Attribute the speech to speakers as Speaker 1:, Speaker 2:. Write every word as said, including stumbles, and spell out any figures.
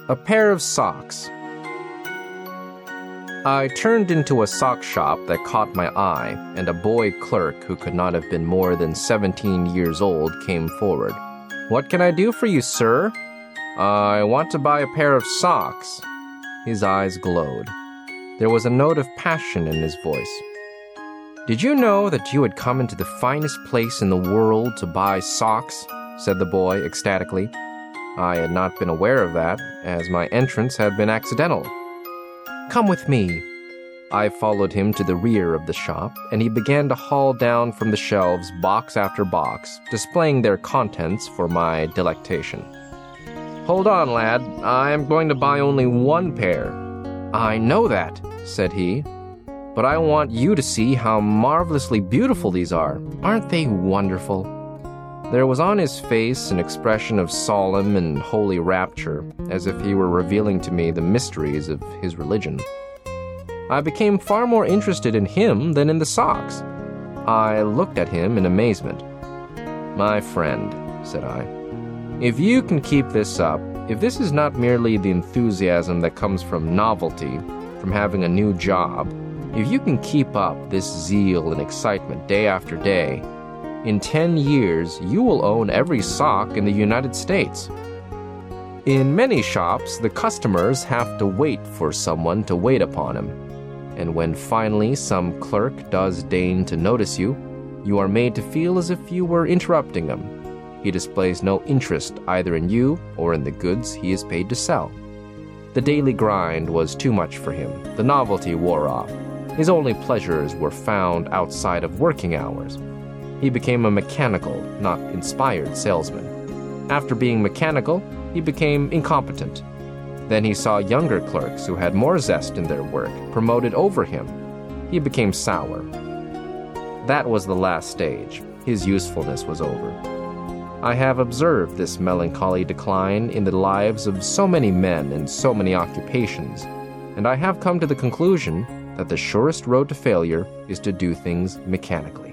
Speaker 1: A pair of socks. I turned into a sock shop that caught my eye, and a boy clerk who could not have been more than seventeen years old came forward. "What can I do for you, sir?" "I want to buy a pair of socks." His eyes glowed. There was a note of passion in his voice. "Did you know that you had come into the finest place in the world to buy socks?" said the boy ecstatically. I had not been aware of that, as my entrance had been accidental. "Come with me." I followed him to the rear of the shop, and he began to haul down from the shelves box after box, displaying their contents for my delectation. "Hold on, lad. I am going to buy only one pair." "I know that," said he, "but I want you to see how marvelously beautiful these are. Aren't they wonderful?" There was on his face an expression of solemn and holy rapture, as if he were revealing to me the mysteries of his religion. I became far more interested in him than in the socks. I looked at him in amazement. "My friend," said I, "if you can keep this up, if this is not merely the enthusiasm that comes from novelty, from having a new job, if you can keep up this zeal and excitement day after day, in ten years, you will own every sock in the United States." In many shops, the customers have to wait for someone to wait upon him. And when finally some clerk does deign to notice you, you are made to feel as if you were interrupting him. He displays no interest either in you or in the goods he is paid to sell. The daily grind was too much for him. The novelty wore off. His only pleasures were found outside of working hours. He became a mechanical, not inspired salesman. After being mechanical, he became incompetent. Then he saw younger clerks who had more zest in their work promoted over him. He became sour. That was the last stage. His usefulness was over. I have observed this melancholy decline in the lives of so many men in so many occupations, and I have come to the conclusion that the surest road to failure is to do things mechanically.